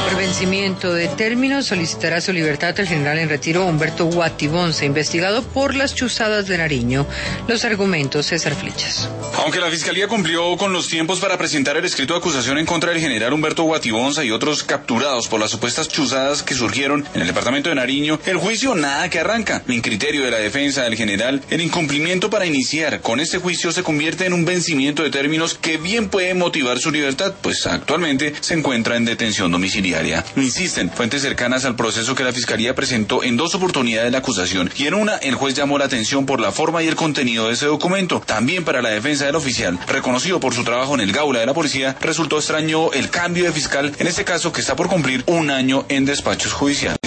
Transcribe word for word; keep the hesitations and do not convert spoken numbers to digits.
Por vencimiento de términos, solicitará su libertad el general en retiro Humberto Guatibonza, investigado por las chuzadas de Nariño. Los argumentos, César Flichas. Aunque la Fiscalía cumplió con los tiempos para presentar el escrito de acusación en contra del general Humberto Guatibonza y otros capturados por las supuestas chuzadas que surgieron en el departamento de Nariño, el juicio nada que arranca. En criterio de la defensa del general, el incumplimiento para iniciar con este juicio se convierte en un vencimiento de términos que bien puede motivar su libertad, pues actualmente se encuentra en detención domiciliaria. Insisten fuentes cercanas al proceso que la Fiscalía presentó en dos oportunidades la acusación, y en una el juez llamó la atención por la forma y el contenido de ese documento. También para la defensa del oficial, reconocido por su trabajo en el Gaula de la policía, resultó extraño el cambio de fiscal, en este caso que está por cumplir un año en despachos judiciales.